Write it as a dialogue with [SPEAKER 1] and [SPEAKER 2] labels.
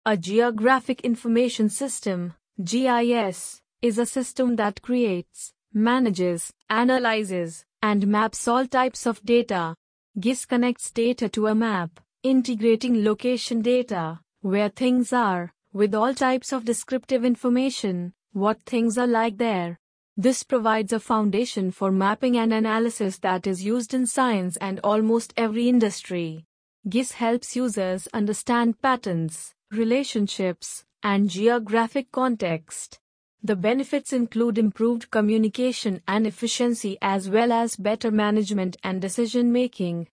[SPEAKER 1] A Geographic Information System (GIS) is a system that creates, manages, analyzes, and maps all types of data. GIS connects data to a map, integrating location data, where things are, with all types of descriptive information, what things are like there. This provides a foundation for mapping and analysis that is used in science and almost every industry. GIS helps users understand patterns, relationships, and geographic context. The benefits include improved communication and efficiency as well as better management and decision making.